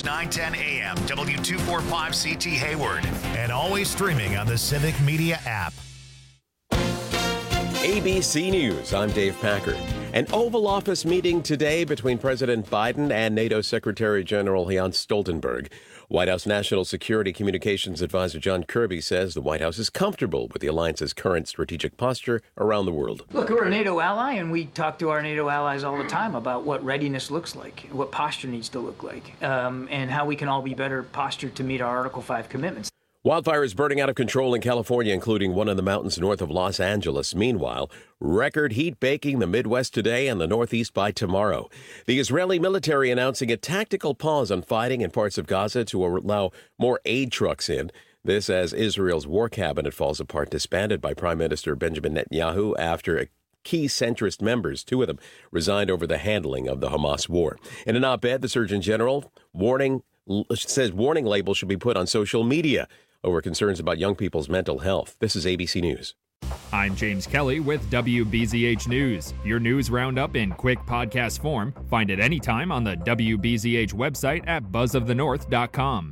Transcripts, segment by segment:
910 AM, W245CT Hayward, and always streaming on the Civic Media app. ABC News, I'm Dave Packard. An Oval Office meeting today between President Biden and NATO Secretary General Jens Stoltenberg. White House National Security Communications Advisor John Kirby says the White House is comfortable with the alliance's current strategic posture around the world. Look, we're a NATO ally, and we talk to our NATO allies all the time about what readiness looks like, what posture needs to look like, and how we can all be better postured to meet our Article 5 commitments. Wildfires burning out of control in California, including one in the mountains north of Los Angeles. Meanwhile, record heat baking the Midwest today and the Northeast by tomorrow. The Israeli military announcing a tactical pause on fighting in parts of Gaza to allow more aid trucks in. This as Israel's war cabinet falls apart, disbanded by Prime Minister Benjamin Netanyahu after key centrist members, two of them, resigned over the handling of the Hamas war. In an op-ed, the Surgeon General says warning labels should be put on social media over concerns about young people's mental health. This is ABC News. I'm James Kelly with WBZH News. Your news roundup in quick podcast form. Find it anytime on the WBZH website at buzzofthenorth.com.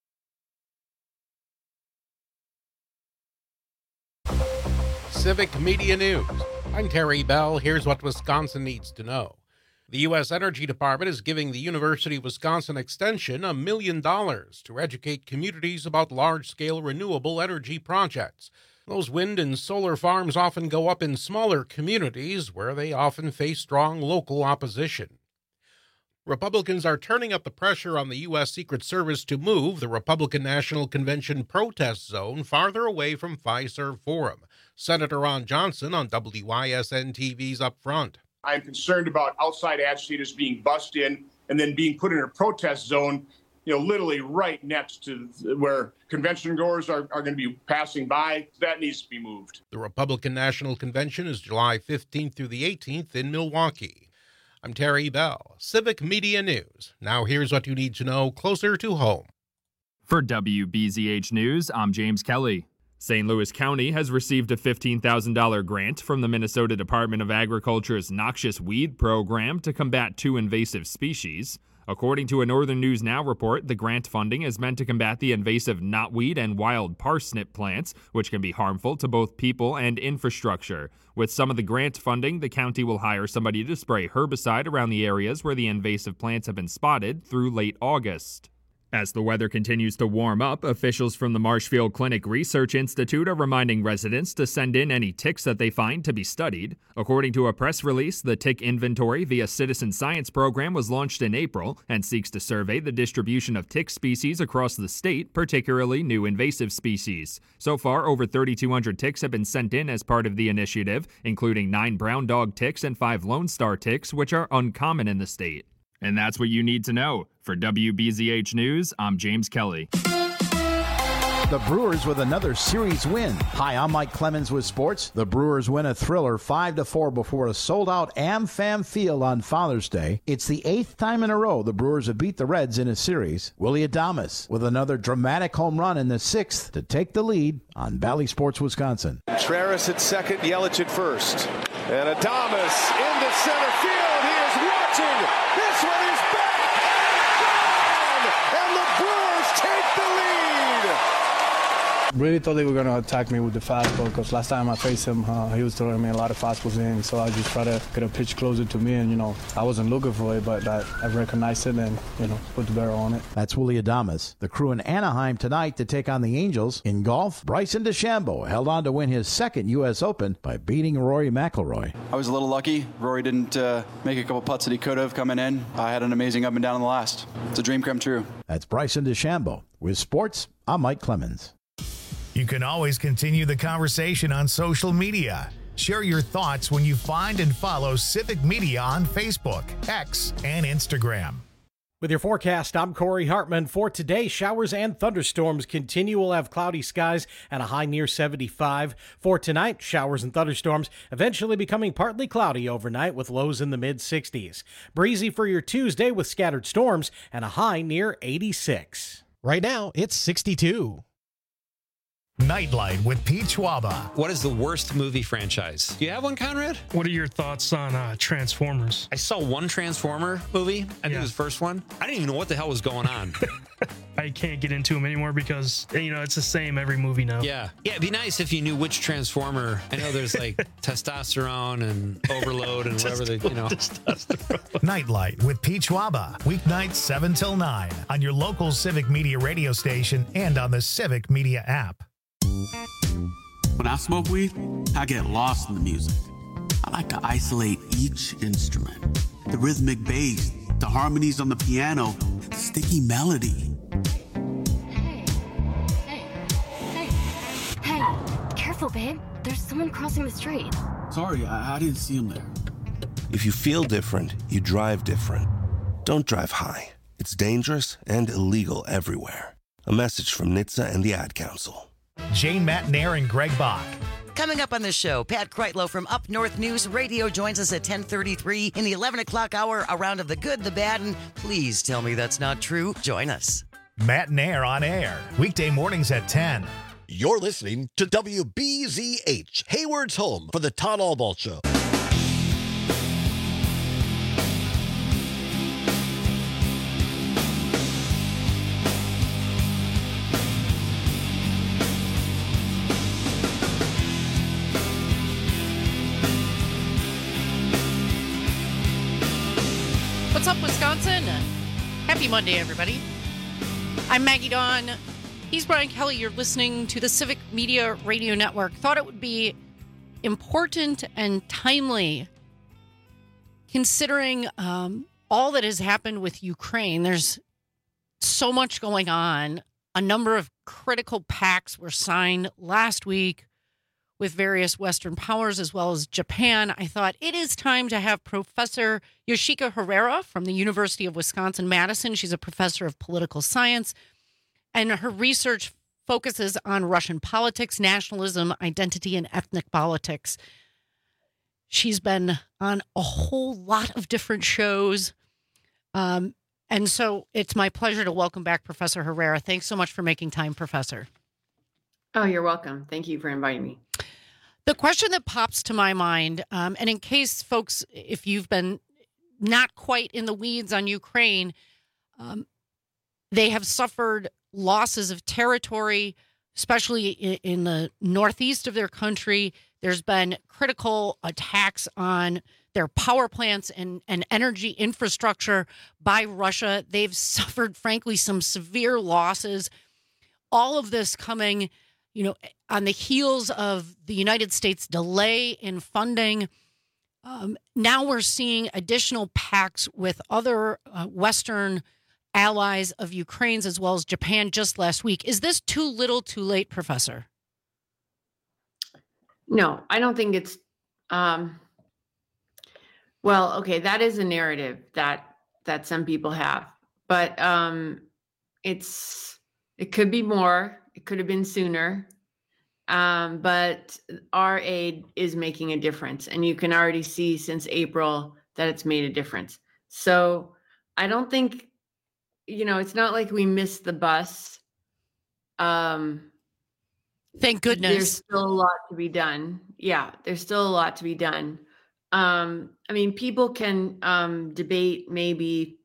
Civic Media News. I'm Terry Bell. Here's what Wisconsin needs to know. The U.S. Energy Department is giving the University of Wisconsin Extension $1 million to educate communities about large-scale renewable energy projects. Those wind and solar farms often go up in smaller communities where they often face strong local opposition. Republicans are turning up the pressure on the U.S. Secret Service to move the Republican National Convention protest zone farther away from Fiserv Forum. Senator Ron Johnson on WYSN-TV's Up Front. I'm concerned about outside agitators being bussed in and then being put in a protest zone, literally right next to where convention goers are going to be passing by. That needs to be moved. The Republican National Convention is July 15th through the 18th in Milwaukee. I'm Terry Bell, Civic Media News. Now here's what you need to know closer to home. For WBZH News, I'm James Kelly. St. Louis County has received a $15,000 grant from the Minnesota Department of Agriculture's Noxious Weed Program to combat 2 invasive species. According to a Northern News Now report, the grant funding is meant to combat the invasive knotweed and wild parsnip plants, which can be harmful to both people and infrastructure. With some of the grant funding, the county will hire somebody to spray herbicide around the areas where the invasive plants have been spotted through late August. As the weather continues to warm up, officials from the Marshfield Clinic Research Institute are reminding residents to send in any ticks that they find to be studied. According to a press release, the tick inventory via Citizen Science program was launched in April and seeks to survey the distribution of tick species across the state, particularly new invasive species. So far, over 3,200 ticks have been sent in as part of the initiative, including 9 brown dog ticks and 5 Lone Star ticks, which are uncommon in the state. And that's what you need to know. For WBZH News, I'm James Kelly. The Brewers with another series win. Hi, I'm Mike Clemens with sports. The Brewers win a thriller 5-4 before a sold-out AmFam Field on Father's Day. It's the 8th time in a row the Brewers have beat the Reds in a series. Willie Adames with another dramatic home run in the 6th to take the lead on Bally Sports Wisconsin. Travis at second, Yelich at first. And Adames into center field. He is watching. This one is back. Gone! And the Brewers take the lead. Really thought they were going to attack me with the fastball because last time I faced him, he was throwing me a lot of fastballs in. So I just tried to get a pitch closer to me. And, I wasn't looking for it, but I recognized it and, put the barrel on it. That's Willie Adames. The Crew in Anaheim tonight to take on the Angels. In golf, Bryson DeChambeau held on to win his second U.S. Open by beating Rory McIlroy. I was a little lucky. Rory didn't make a couple putts that he could have coming in. I had an amazing up and down in the last. It's a dream come true. That's Bryson DeChambeau. With sports, I'm Mike Clemens. You can always continue the conversation on social media. Share your thoughts when you find and follow Civic Media on Facebook, X, and Instagram. With your forecast, I'm Corey Hartman. For today, showers and thunderstorms continue. We'll have cloudy skies and a high near 75. For tonight, showers and thunderstorms eventually becoming partly cloudy overnight with lows in the mid-60s. Breezy for your Tuesday with scattered storms and a high near 86. Right now, it's 62. Nightlight with Pete Schwaba. What is the worst movie franchise? Do you have one, Conrad? What are your thoughts on Transformers? I saw one Transformer movie. I think it was the first one. I didn't even know what the hell was going on. I can't get into them anymore because, it's the same every movie now. Yeah. Yeah, it'd be nice if you knew which Transformer. I know there's like testosterone and overload and whatever Nightlight with Pete Schwaba. Weeknights 7 till 9 on your local Civic Media radio station and on the Civic Media app. When I smoke weed, I get lost in the music. I like to isolate each instrument. The rhythmic bass, the harmonies on the piano, the sticky melody. Hey, careful, babe. There's someone crossing the street. Sorry, I didn't see him there. If you feel different, you drive different. Don't drive high. It's dangerous and illegal everywhere. A message from NHTSA and the Ad Council. Jane Matnair and Greg Bach. Coming up on the show, Pat Kreitlow from Up North News Radio joins us at 10:33 in the 11 o'clock hour, a round of the good, the bad, and please tell me that's not true. Join us. Matnair on air, weekday mornings at 10. You're listening to WBZH, Hayward's home for the Todd Albaugh Show. What's up, Wisconsin? Happy Monday, everybody. I'm Maggie Dawn. He's Brian Kelly. You're listening to the Civic Media Radio Network. Thought it would be important and timely considering all that has happened with Ukraine. There's so much going on. A number of critical pacts were signed last week with various Western powers as well as Japan. I thought it is time to have Professor Yoshika Herrera from the University of Wisconsin-Madison. She's a professor of political science, and her research focuses on Russian politics, nationalism, identity, and ethnic politics. She's been on a whole lot of different shows, and so it's my pleasure to welcome back Professor Herrera. Thanks so much for making time, Professor. Oh, you're welcome. Thank you for inviting me. The question that pops to my mind, and in case folks, if you've been not quite in the weeds on Ukraine, they have suffered losses of territory, especially in the northeast of their country. There's been critical attacks on their power plants and energy infrastructure by Russia. They've suffered, frankly, some severe losses. All of this coming on the heels of the United States delay in funding. Now we're seeing additional pacts with other Western allies of Ukraine's as well as Japan just last week. Is this too little, too late, Professor? No, I don't think it's, well, okay, that is a narrative that some people have, but it could be more. It could have been sooner, but our aid is making a difference. And you can already see since April that it's made a difference. So I don't think, it's not like we missed the bus. Thank goodness. There's still a lot to be done. Yeah, there's still a lot to be done. People can debate maybe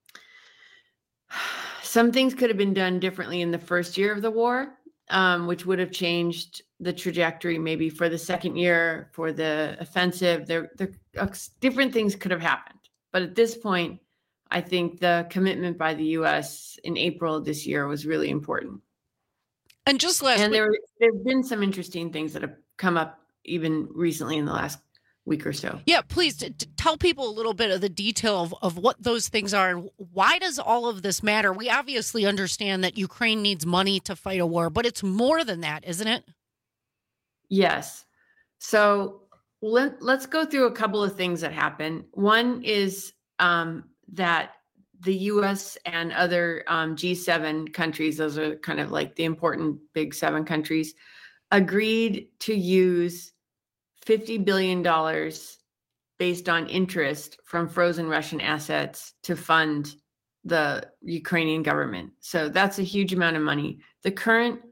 some things could have been done differently in the first year of the war, which would have changed the trajectory maybe for the second year, for the offensive. There different things could have happened. But at this point, I think the commitment by the U.S. in April of this year was really important. And just last week, there have been some interesting things that have come up even recently in the last week or so. Yeah, please tell people a little bit of the detail of what those things are and why does all of this matter? We obviously understand that Ukraine needs money to fight a war, but it's more than that, isn't it? Yes. So let's go through a couple of things that happen. One is that the U.S. and other G7 countries, those are kind of like the important big 7 countries, agreed to use $50 billion based on interest from frozen Russian assets to fund the Ukrainian government. So that's a huge amount of money. The current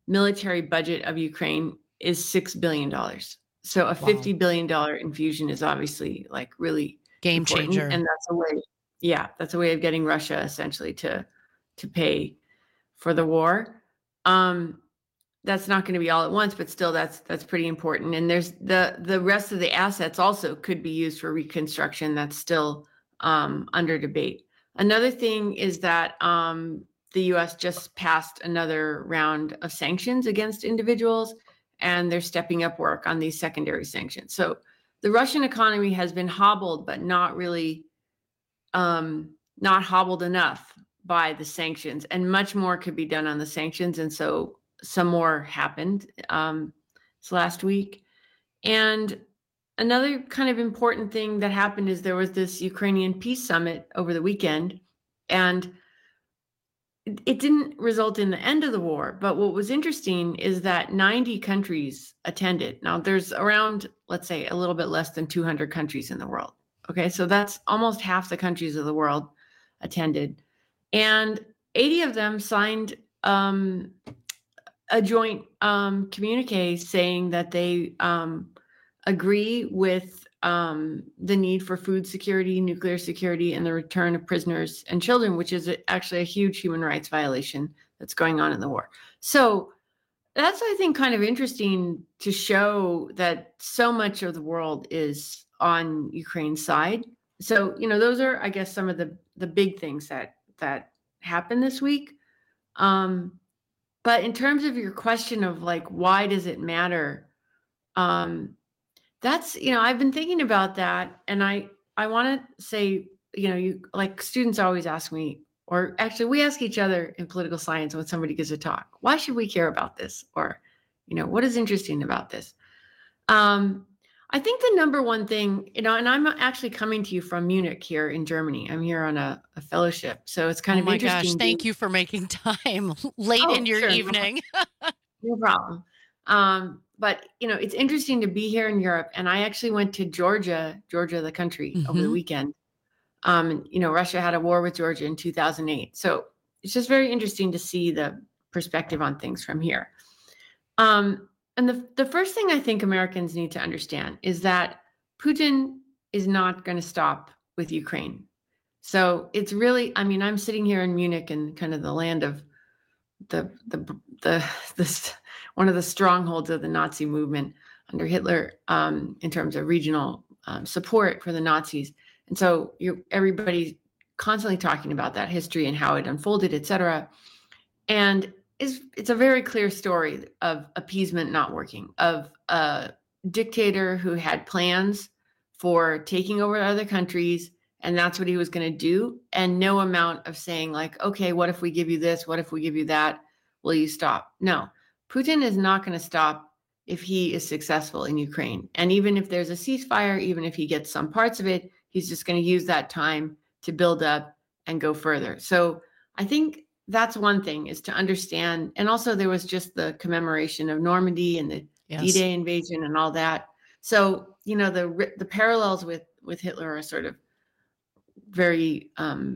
military budget of Ukraine is $6 billion. So a $50 billion infusion is obviously like really game important. changer. And that's a way of getting Russia essentially to pay for the war. That's not going to be all at once, but still that's pretty important. And there's the rest of the assets also could be used for reconstruction. That's still under debate. Another thing is that the U.S. just passed another round of sanctions against individuals, and they're stepping up work on these secondary sanctions. So the Russian economy has been hobbled, but not really not hobbled enough by the sanctions, and much more could be done on the sanctions. And so some more happened last week. And another kind of important thing that happened is there was this Ukrainian peace summit over the weekend, and it didn't result in the end of the war. But what was interesting is that 90 countries attended. Now there's around, let's say, a little bit less than 200 countries in the world. Okay, so that's almost half the countries of the world attended. And 80 of them signed a joint communique saying that they agree with the need for food security, nuclear security, and the return of prisoners and children, which is actually a huge human rights violation that's going on in the war. So that's, I think, kind of interesting to show that so much of the world is on Ukraine's side. So, those are, I guess, some of the big things that happened this week. But in terms of your question of like, why does it matter? That's, I've been thinking about that. And I want to say, you like students always ask me, or actually we ask each other in political science when somebody gives a talk, why should we care about this? Or, what is interesting about this? I think the number one thing, and I'm actually coming to you from Munich here in Germany. I'm here on a fellowship. So it's kind of interesting. Oh my gosh, thank you for making time late in your evening. No problem. But, it's interesting to be here in Europe. And I actually went to Georgia, the country, over the weekend. Russia had a war with Georgia in 2008. So it's just very interesting to see the perspective on things from here. And the first thing I think Americans need to understand is that Putin is not going to stop with Ukraine. So it's really, I'm sitting here in Munich and kind of the land of the one of the strongholds of the Nazi movement under Hitler in terms of regional support for the Nazis. And so everybody's constantly talking about that history and how it unfolded, et cetera. And it's a very clear story of appeasement not working, of a dictator who had plans for taking over other countries, and that's what he was going to do. And no amount of saying like, okay, what if we give you this? What if we give you that? Will you stop? No, Putin is not going to stop if he is successful in Ukraine. And even if there's a ceasefire, even if he gets some parts of it, he's just going to use that time to build up and go further. So I think that's one thing, is to understand. And also there was just the commemoration of Normandy and the D-Day invasion and all that. So, the parallels with Hitler are sort of very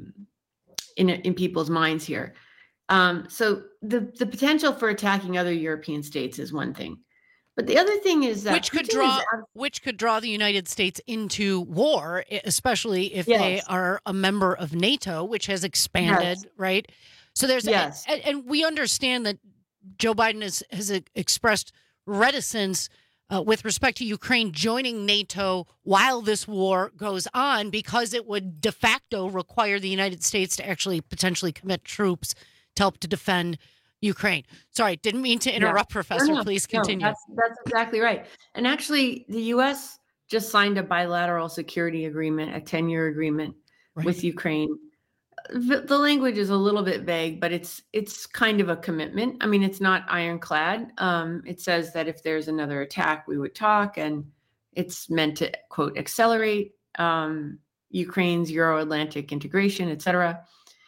in people's minds here. So the potential for attacking other European states is one thing. But the other thing is that which could draw the United States into war, especially if they are a member of NATO, which has expanded, right? So there's and we understand that Joe Biden has expressed reticence with respect to Ukraine joining NATO while this war goes on, because it would de facto require the United States to actually potentially commit troops to help to defend Ukraine. Sorry, didn't mean to interrupt, Professor. No, please continue. No, that's exactly right. And actually, the U.S. just signed a bilateral security agreement, a 10-year agreement with Ukraine. The language is a little bit vague, but it's kind of a commitment. It's not ironclad. It says that if there's another attack, we would talk, and it's meant to, quote, accelerate Ukraine's Euro-Atlantic integration, et cetera.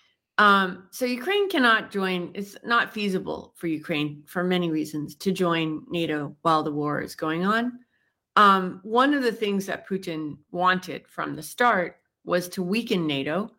So Ukraine cannot join. It's not feasible for Ukraine for many reasons to join NATO while the war is going on. One of the things that Putin wanted from the start was to weaken NATO.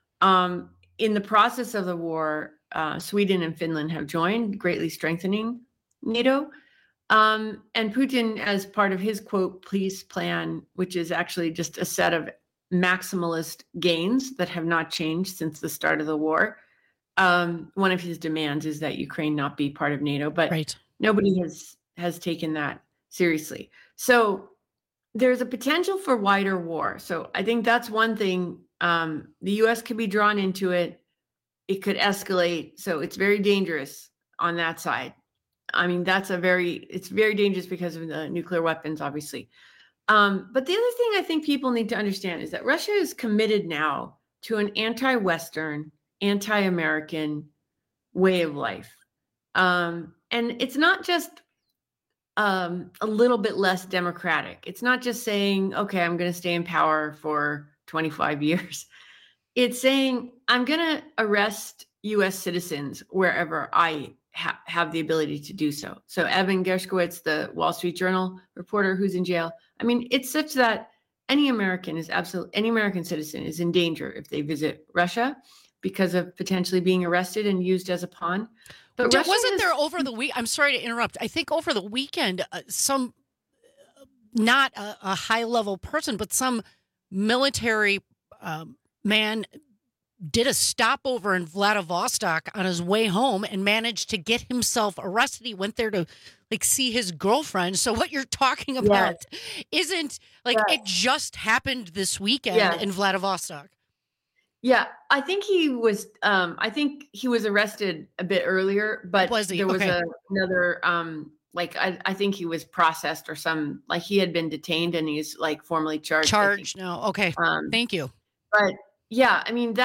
In the process of the war, Sweden and Finland have joined, greatly strengthening NATO. And Putin, as part of his, quote, peace plan, which is actually just a set of maximalist gains that have not changed since the start of the war. One of his demands is that Ukraine not be part of NATO, but nobody has taken that seriously. So there's a potential for wider war. So I think that's one thing. The U.S. could be drawn into it. It could escalate. So it's very dangerous on that side. I mean, it's very dangerous because of the nuclear weapons, obviously. But the other thing I think people need to understand is that Russia is committed now to an anti-Western, anti-American way of life. And it's not just a little bit less democratic. It's not just saying, okay, I'm going to stay in power for 25 years. It's saying, I'm going to arrest U.S. citizens wherever I have the ability to do so. So Evan Gershkovich, the Wall Street Journal reporter who's in jail, I mean, it's such that any American citizen is in danger if they visit Russia because of potentially being arrested and used as a pawn. But wasn't there over the week? I'm sorry to interrupt. I think over the weekend, some not a high level person, but some military man did a stopover in Vladivostok on his way home and managed to get himself arrested. He went there to see his girlfriend. So what you're talking about isn't it just happened this weekend in Vladivostok. Yeah, I think he was arrested a bit earlier, but there was another I think he was processed or he had been detained and he's formally charged. No. Okay. Thank you. But yeah, I mean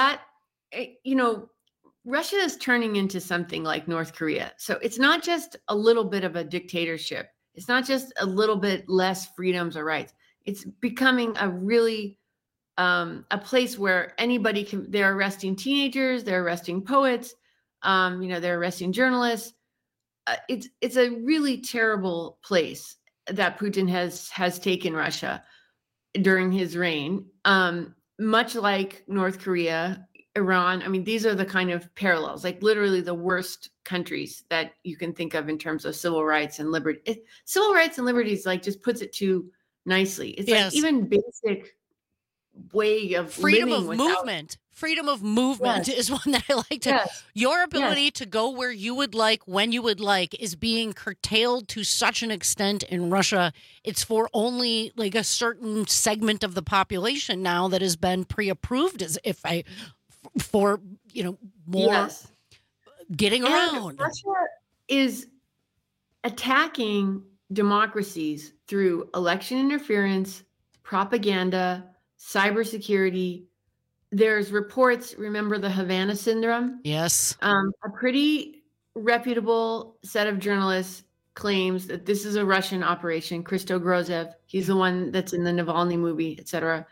Russia is turning into something like North Korea. So it's not just a little bit of a dictatorship. It's not just a little bit less freedoms or rights. It's becoming a really a place where anybody can. They're arresting teenagers. They're arresting poets. They're arresting journalists. It's a really terrible place that Putin has taken Russia during his reign. Much like North Korea, Iran. I mean, these are the kind of parallels, literally the worst countries that you can think of in terms of civil rights and liberty. Civil rights and liberties, just puts it too nicely. It's even basic way of freedom of movement. Freedom of movement is one that I like to. Your ability to go where you would like, when you would like, is being curtailed to such an extent in Russia. It's for only a certain segment of the population now that has been pre-approved for more getting around. Russia is attacking democracies through election interference, propaganda, cybersecurity. There's reports, remember the Havana Syndrome? Yes. A pretty reputable set of journalists claims that this is a Russian operation. Christo Grozev, he's the one that's in the Navalny movie, etc.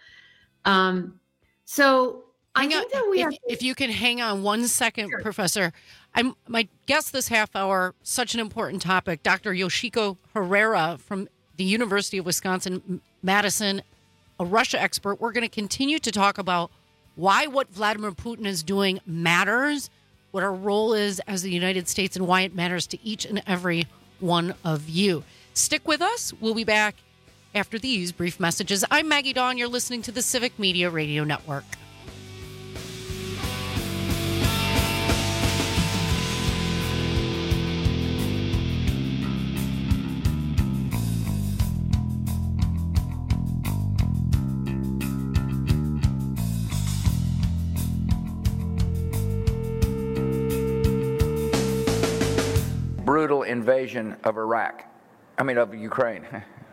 So I think that we have... If you can hang on 1 second, sure. Professor. My guest this half hour, such an important topic, Dr. Yoshiko Herrera from the University of Wisconsin-Madison, a Russia expert. We're going to continue to talk about why what Vladimir Putin is doing matters, what our role is as the United States, and why it matters to each and every one of you. Stick with us. We'll be back after these brief messages. I'm Maggie Dawn. You're listening to the Civic Media Radio Network. Brutal invasion of of Ukraine.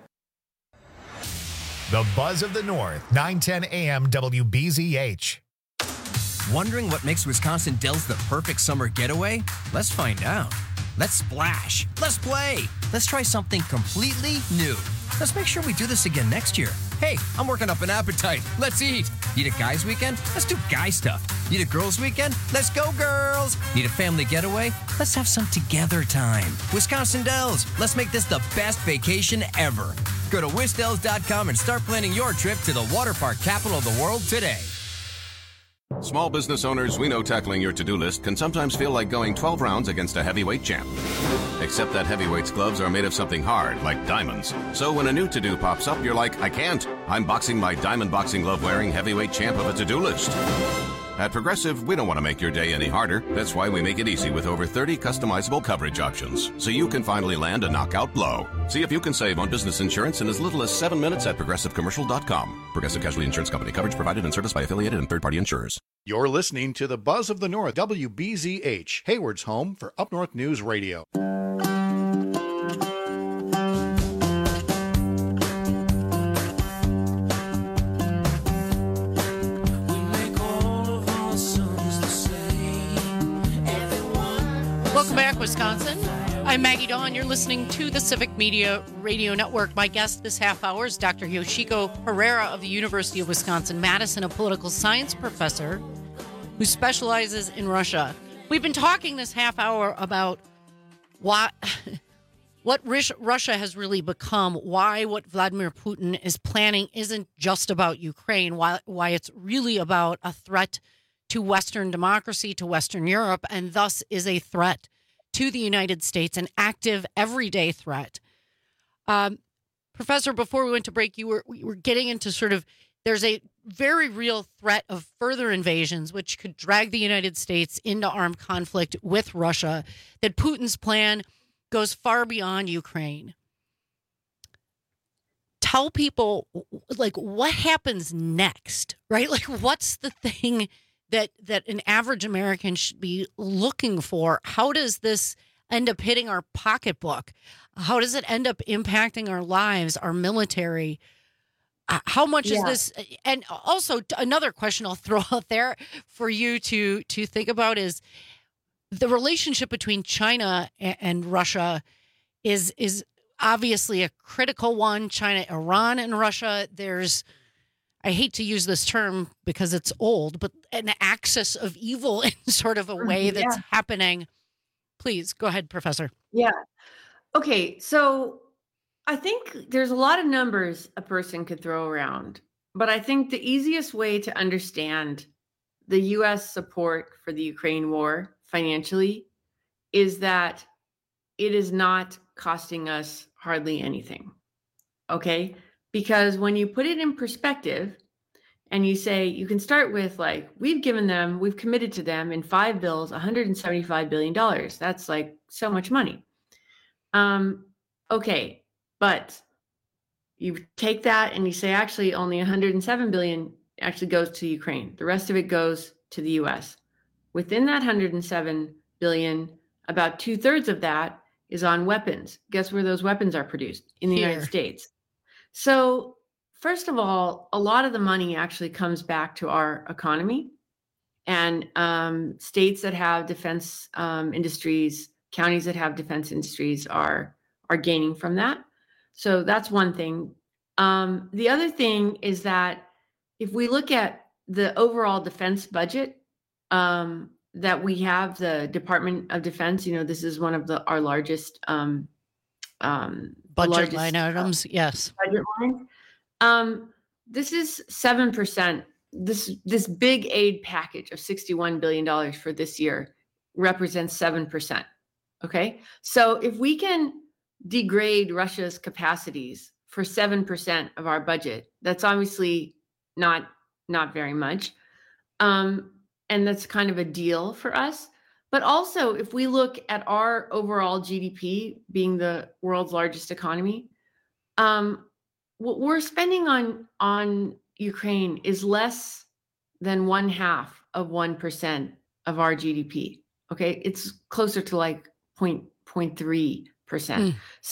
The Buzz of the North, 910 AM WBZH. Wondering what makes Wisconsin Dells the perfect summer getaway? Let's find out. Let's splash. Let's play. Let's try something completely new. Let's make sure we do this again next year. Hey, I'm working up an appetite. Let's eat. Need a guys' weekend? Let's do guy stuff. Need a girls' weekend? Let's go, girls. Need a family getaway? Let's have some together time. Wisconsin Dells, let's make this the best vacation ever. Go to wisdells.com and start planning your trip to the water park capital of the world today. Small business owners, we know tackling your to-do list can sometimes feel like going 12 rounds against a heavyweight champ. Except that heavyweight's gloves are made of something hard, like diamonds. So when a new to-do pops up, you're like, I can't. I'm boxing my diamond boxing glove-wearing heavyweight champ of a to-do list. At Progressive, we don't want to make your day any harder. That's why we make it easy with over 30 customizable coverage options, so you can finally land a knockout blow. See if you can save on business insurance in as little as 7 minutes at ProgressiveCommercial.com. Progressive Casualty Insurance Company. Coverage provided and serviced by affiliated and third-party insurers. You're listening to the Buzz of the North, WBZH, Hayward's home for Up North News Radio. Welcome back, Wisconsin. I'm Maggie Dawn. You're listening to the Civic Media Radio Network. My guest this half hour is Dr. Yoshiko Herrera of the University of Wisconsin-Madison, a political science professor who specializes in Russia. We've been talking this half hour about what Russia has really become, why what Vladimir Putin is planning isn't just about Ukraine, why it's really about a threat to Western democracy, to Western Europe, and thus is a threat to the United States, an active, everyday threat. Professor, before we went to break, we were getting into sort of, there's a very real threat of further invasions, which could drag the United States into armed conflict with Russia, that Putin's plan goes far beyond Ukraine. Tell people, like, what happens next, right? Like, what's the thing that an average American should be looking for? How does this end up hitting our pocketbook? How does it end up impacting our lives, our military? How much is this? And also another question I'll throw out there for you to think about is the relationship between China and Russia is obviously a critical one. China, Iran, and Russia, there's, I hate to use this term because it's old, but an axis of evil in sort of a way that's happening. Please go ahead, Professor. Yeah. Okay. So I think there's a lot of numbers a person could throw around, but I think the easiest way to understand the U.S. support for the Ukraine war financially is that it is not costing us hardly anything. Okay? Because when you put it in perspective and you say, you can start with like, we've committed to them in 5 bills, $175 billion. That's like so much money. Okay. But you take that and you say, actually only 107 billion actually goes to Ukraine. The rest of it goes to the US. Within that 107 billion, about 2/3 of that is on weapons. Guess where those weapons are produced? In the United States. So first of all, a lot of the money actually comes back to our economy, and states that have defense industries, counties that have defense industries are gaining from that. So that's one thing. The other thing is that if we look at the overall defense budget that we have, the Department of Defense, this is one of our largest budget line items. Yes. Budget line. This is 7%. This big aid package of $61 billion for this year represents 7%. Okay. So if we can degrade Russia's capacities for 7% of our budget, that's obviously not very much. And that's kind of a deal for us. But also, if we look at our overall GDP being the world's largest economy, what we're spending on Ukraine is less than 0.5% of our GDP. Okay, it's closer to like 0.3%.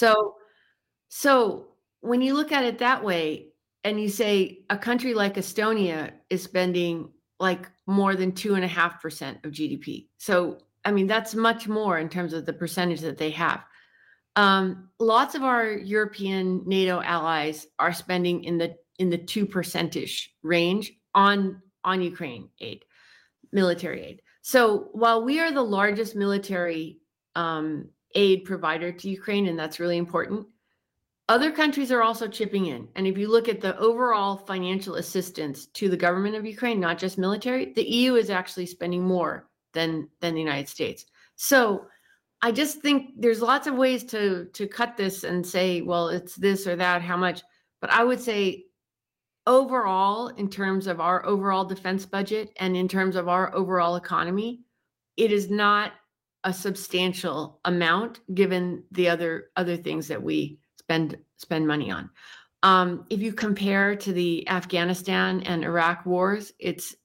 So when you look at it that way, and you say a country like Estonia is spending like more than 2.5% of GDP. So, I mean, that's much more in terms of the percentage that they have. Lots of our European NATO allies are spending in the 2% range on Ukraine aid, military aid. So while we are the largest military aid provider to Ukraine, and that's really important, Other countries are also chipping in. And if you look at the overall financial assistance to the government of Ukraine, not just military, the EU is actually spending more than the United States. So I just think there's lots of ways to cut this and say, well, it's this or that, how much. But I would say overall, in terms of our overall defense budget and in terms of our overall economy, it is not a substantial amount given the other things that we spend money on. If you compare to the Afghanistan and Iraq wars, it's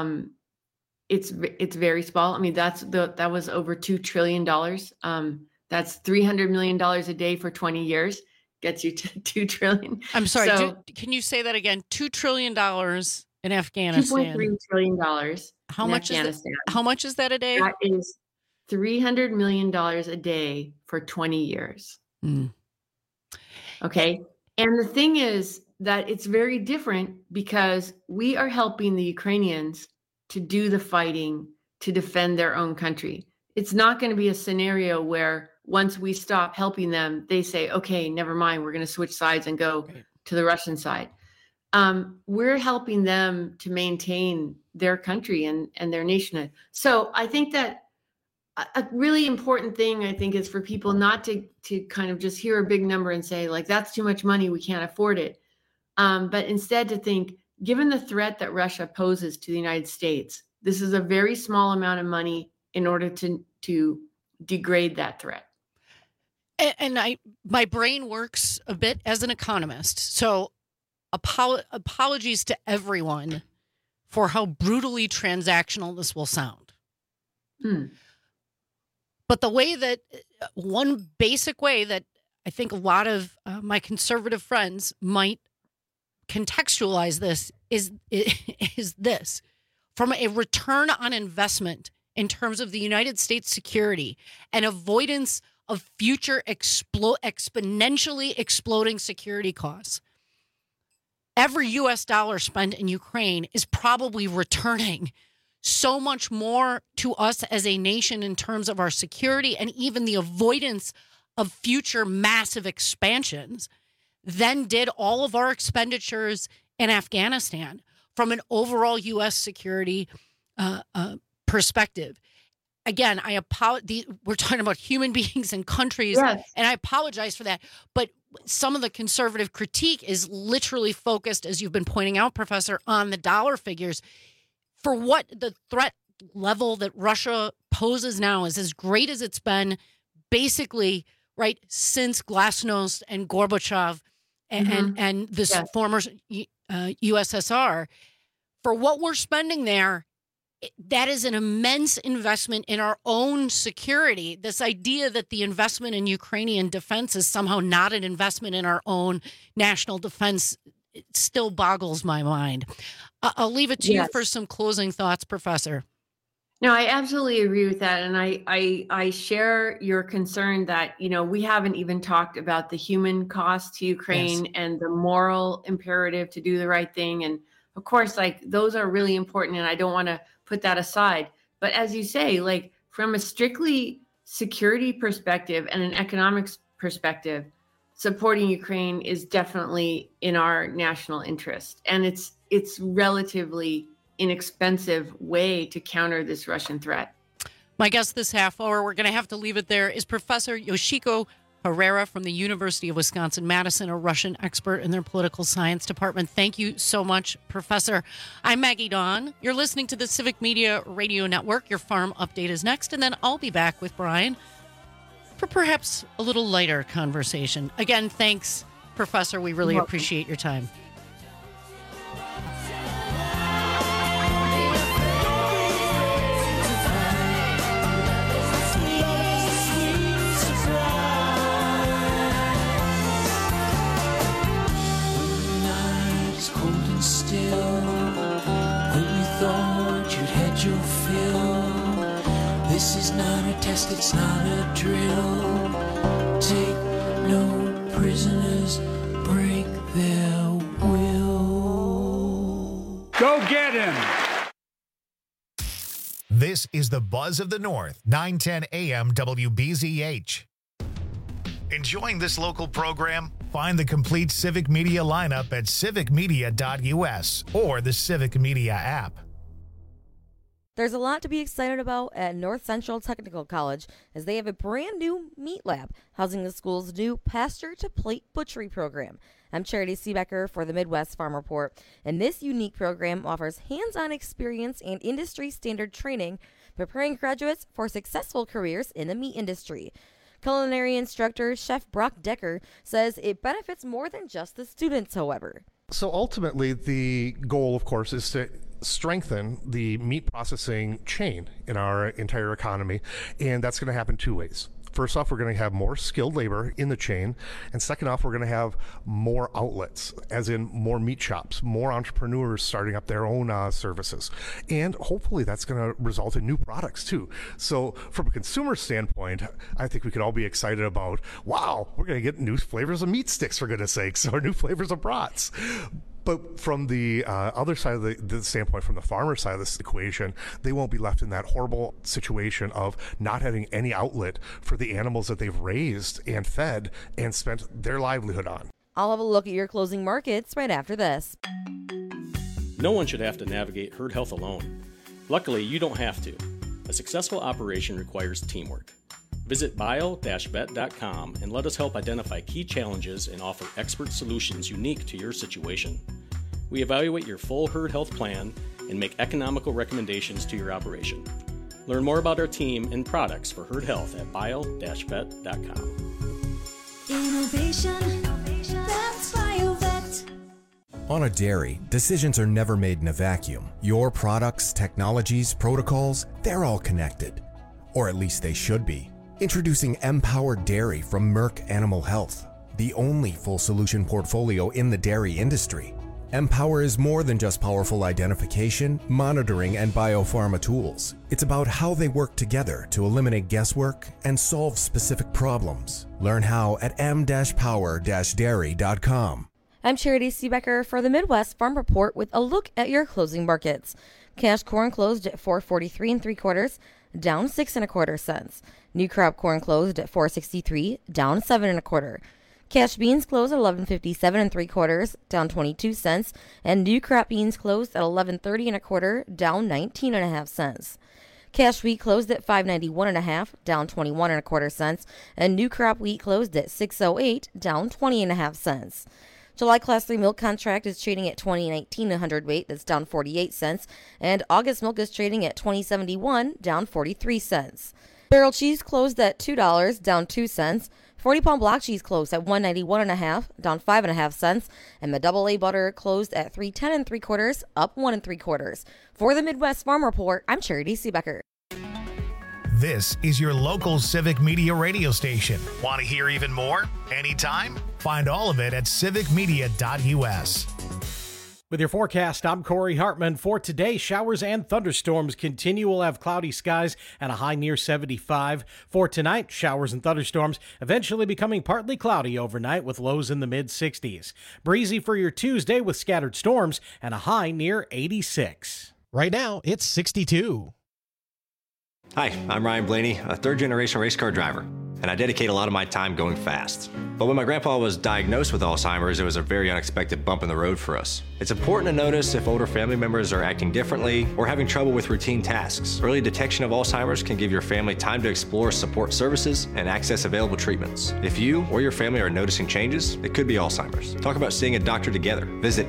very small. I mean, that was over $2 trillion. That's $300 million a day for 20 years. Gets you to $2 trillion. I'm sorry. Can you say that again? $2 trillion in Afghanistan. $2.3 trillion. How much Afghanistan. How much is that a day? That is $300 million a day for 20 years. Mm. Okay. And the thing is that it's very different because we are helping the Ukrainians to do the fighting to defend their own country. It's not going to be a scenario where once we stop helping them, they say, okay, never mind, we're going to switch sides and go to the Russian side. We're helping them to maintain their country and their nationhood. So I think that a really important thing, I think, is for people not to kind of just hear a big number and say, like, that's too much money, we can't afford it. But instead to think, given the threat that Russia poses to the United States, this is a very small amount of money in order to degrade that threat. And my brain works a bit as an economist. So apologies to everyone for how brutally transactional this will sound. But the way that one basic way that I think a lot of my conservative friends might contextualize this is this. From a return on investment in terms of the United States security and avoidance of future exponentially exploding security costs, every U.S. dollar spent in Ukraine is probably returning so much more to us as a nation in terms of our security and even the avoidance of future massive expansions than did all of our expenditures in Afghanistan from an overall U.S. security perspective. Again, we're talking about human beings and countries, yes, and I apologize for that. But some of the conservative critique is literally focused, as you've been pointing out, Professor, on the dollar figures. For what the threat level that Russia poses now is as great as it's been, basically, right, since Glasnost and Gorbachev and this former USSR. For what we're spending there, that is an immense investment in our own security. This idea that the investment in Ukrainian defense is somehow not an investment in our own national defense, it still boggles my mind. I'll leave it to you for some closing thoughts, Professor. No, I absolutely agree with that. And I share your concern that, we haven't even talked about the human cost to Ukraine and the moral imperative to do the right thing. And of course, those are really important. And I don't want to put that aside. But as you say, from a strictly security perspective and an economics perspective, supporting Ukraine is definitely in our national interest. And it's relatively inexpensive way to counter this Russian threat. My guest this half hour, we're going to have to leave it there, is Professor Yoshiko Herrera from the University of Wisconsin-Madison, a Russian expert in their political science department. Thank you so much, Professor. I'm Maggie Dawn. You're listening to the Civic Media Radio Network. Your farm update is next, and then I'll be back with Brian for perhaps a little lighter conversation. Again, thanks, Professor. We really appreciate your time. This is not a test, it's not a drill. Take no prisoners, break their will. Go get him! This is the Buzz of the North, 910 AM WBZH. Enjoying this local program? Find the complete Civic Media lineup at civicmedia.us or the Civic Media app. There's a lot to be excited about at North Central Technical College as they have a brand new meat lab housing the school's new pasture-to-plate butchery program. I'm Charity Seebecker for the Midwest Farm Report, and this unique program offers hands-on experience and industry-standard training, preparing graduates for successful careers in the meat industry. Culinary instructor Chef Brock Decker says it benefits more than just the students, however. So ultimately, the goal, of course, is to strengthen the meat processing chain in our entire economy, and that's going to happen two ways. First off, we're going to have more skilled labor in the chain, and second off, we're going to have more outlets, as in more meat shops, more entrepreneurs starting up their own services, and hopefully that's going to result in new products too. So from a consumer standpoint, I think we could all be excited about, wow, we're going to get new flavors of meat sticks, for goodness sakes, or new flavors of brats. But from the other side of the standpoint, from the farmer side of this equation, they won't be left in that horrible situation of not having any outlet for the animals that they've raised and fed and spent their livelihood on. I'll have a look at your closing markets right after this. No one should have to navigate herd health alone. Luckily, you don't have to. A successful operation requires teamwork. Visit bio-vet.com and let us help identify key challenges and offer expert solutions unique to your situation. We evaluate your full herd health plan and make economical recommendations to your operation. Learn more about our team and products for herd health at bio-vet.com. Innovation, that's BioVet. On a dairy, decisions are never made in a vacuum. Your products, technologies, protocols, they're all connected. Or at least they should be. Introducing Empowered Dairy from Merck Animal Health, the only full solution portfolio in the dairy industry. Empower is more than just powerful identification, monitoring, and biopharma tools. It's about how they work together to eliminate guesswork and solve specific problems. Learn how at m-power-dairy.com. I'm Charity Seebecker for the Midwest Farm Report with a look at your closing markets. Cash corn closed at $4.43 3/4, down 6 1/4 cents. New crop corn closed at $4.63, down 7 1/4. Cash beans closed at $11.57 3/4, down 22 cents, and new crop beans closed at $11.30 1/4, down 19 1/2 cents. Cash wheat closed at $5.91 1/2, down 21 1/4 cents, and new crop wheat closed at $6.08, down 20 1/2 cents. July Class 3 milk contract is trading at $20.19 a hundredweight, that's down 48 cents, and August milk is trading at $20.71, down 43 cents. Barrel cheese closed at $2, down 2 cents. 40-pound block cheese closed at $1.91 1/2, down 5 1/2 cents, and the AA butter closed at $3.10 3/4, up 1 3/4. For the Midwest Farm Report, I'm Charity Seebecker. This is your local Civic Media radio station. Want to hear even more? Anytime? Find all of it at civicmedia.us. With your forecast, I'm Corey Hartman. For today, showers and thunderstorms continue. We'll have cloudy skies and a high near 75. For tonight, showers and thunderstorms eventually becoming partly cloudy overnight with lows in the mid-60s. Breezy for your Tuesday with scattered storms and a high near 86. Right now, it's 62. Hi, I'm Ryan Blaney, a third-generation race car driver, and I dedicate a lot of my time going fast. But when my grandpa was diagnosed with Alzheimer's, it was a very unexpected bump in the road for us. It's important to notice if older family members are acting differently or having trouble with routine tasks. Early detection of Alzheimer's can give your family time to explore support services and access available treatments. If you or your family are noticing changes, it could be Alzheimer's. Talk about seeing a doctor together. Visit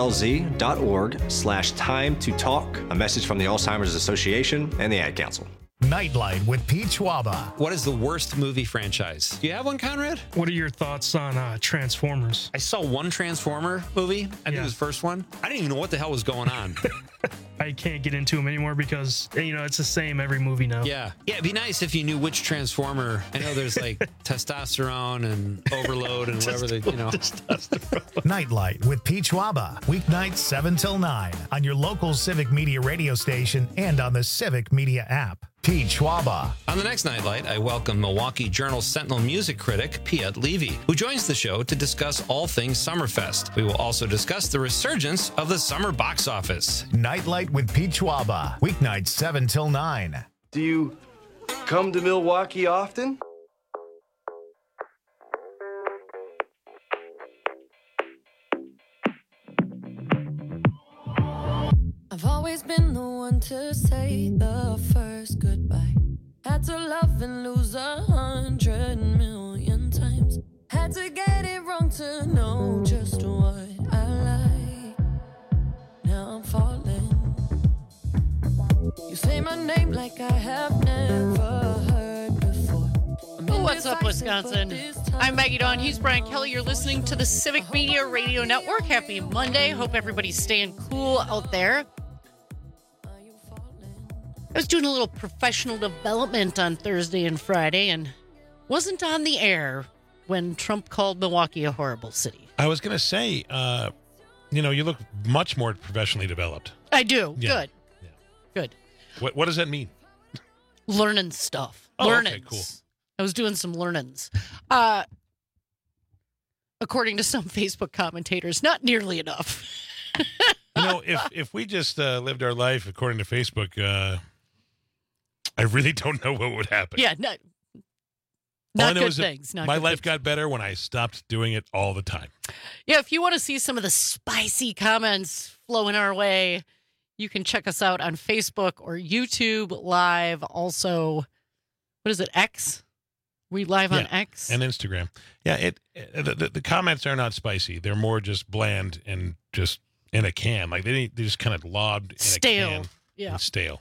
alz.org/time-to-talk. A message from the Alzheimer's Association and the Ad Council. Nightlight with Pete Schwaba. What is the worst movie franchise? Do you have one, Conrad? What are your thoughts on Transformers? I saw one Transformer movie. I think it was the first one. I didn't even know what the hell was going on. I can't get into them anymore because, it's the same every movie now. Yeah. Yeah, it'd be nice if you knew which Transformer. I know there's like testosterone and overload and whatever they, Nightlight with Pete Schwaba. Weeknights 7 till 9 on your local Civic Media radio station and on the Civic Media app. Pete Schwaba. On the next Nightlight, I welcome Milwaukee Journal Sentinel music critic Piet Levy, who joins the show to discuss all things Summerfest. We will also discuss the resurgence of the summer box office. Nightlight with Pete Schwaba. Weeknights 7 till 9. Do you come to Milwaukee often? always been the one to say the first goodbye. Had to love and lose 100 million times. Had to get it wrong to know just what I like. Now I'm falling. You say my name like I have never heard before. What's up, Wisconsin? I'm Maggie Dawn. He's Brian Kelly. You're listening to the Civic Media Radio Network. Happy Monday. Hope everybody's staying cool out there. I was doing a little professional development on Thursday and Friday and wasn't on the air when Trump called Milwaukee a horrible city. I was going to say, you look much more professionally developed. I do. Yeah. Good. Yeah. Good. What does that mean? Learning stuff. Oh, learnings. okay, cool. I was doing some learnings. According to some Facebook commentators, not nearly enough. If we just lived our life according to Facebook, I really don't know what would happen. Yeah, not good things. My life got better when I stopped doing it all the time. Yeah, if you want to see some of the spicy comments flowing our way, you can check us out on Facebook or YouTube Live. Also, what is it, X? We live on X? And Instagram. Yeah, the comments are not spicy. They're more just bland and just in a can. Like they just kind of lobbed in stale. A can. Yeah. And stale.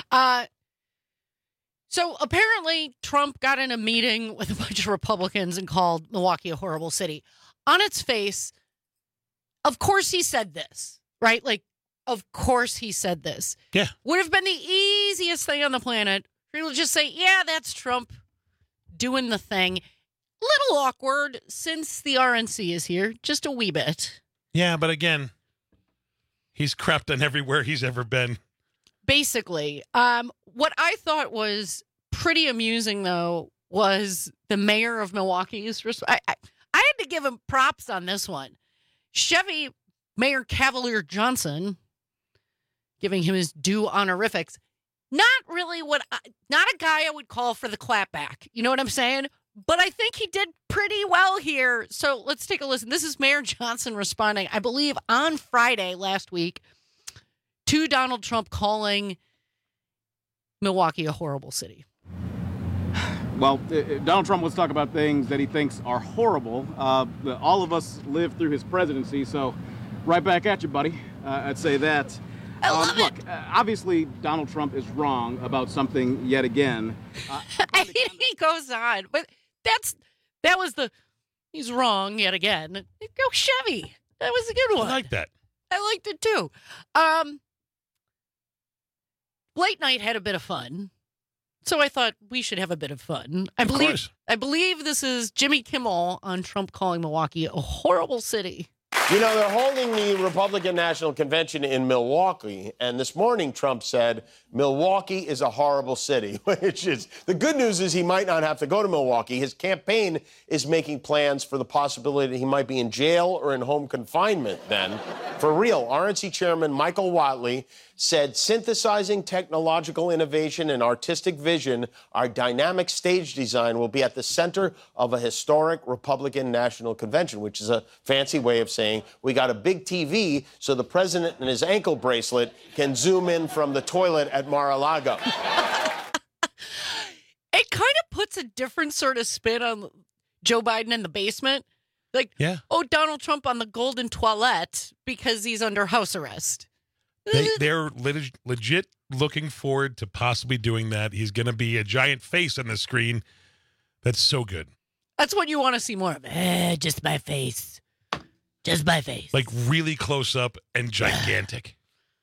So apparently Trump got in a meeting with a bunch of Republicans and called Milwaukee a horrible city. On its face, of course he said this, right? Like, of course he said this. Yeah. Would have been the easiest thing on the planet for you to just say, yeah, that's Trump doing the thing. Little awkward since the RNC is here, just a wee bit. Yeah, but again, he's crapped on everywhere he's ever been. Basically, what I thought was pretty amusing, though, was the mayor of Milwaukee's response. I had to give him props on this one. Chevy Mayor Cavalier Johnson, giving him his due honorifics. Not really not a guy I would call for the clapback. You know what I'm saying? But I think he did pretty well here. So let's take a listen. This is Mayor Johnson responding, I believe, on Friday last week to Donald Trump calling Milwaukee a horrible city. Well, Donald Trump wants to talk about things that he thinks are horrible. All of us lived through his presidency, so right back at you, buddy. I'd say that. Look, obviously, Donald Trump is wrong about something yet again. He goes on, but he's wrong yet again. Go Chevy. That was a good one. I like that. I liked it too. Late night had a bit of fun, so I thought we should have a bit of fun. I believe this is Jimmy Kimmel on Trump calling Milwaukee a horrible city. You know, they're holding the Republican National Convention in Milwaukee, and this morning Trump said Milwaukee is a horrible city, which is, the good news is he might not have to go to Milwaukee. His campaign is making plans for the possibility that he might be in jail or in home confinement then. For real, RNC Chairman Michael Whatley said synthesizing technological innovation and artistic vision, our dynamic stage design will be at the center of a historic Republican National Convention, which is a fancy way of saying we got a big TV so the president and his ankle bracelet can zoom in from the toilet at Mar-a-Lago. It kind of puts a different sort of spin on Joe Biden in the basement. Like, oh, Donald Trump on the golden toilet because he's under house arrest. They're legit looking forward to possibly doing that. He's going to be a giant face on the screen. That's so good. That's what you want to see more of. Just my face. Just my face. Like really close up and gigantic.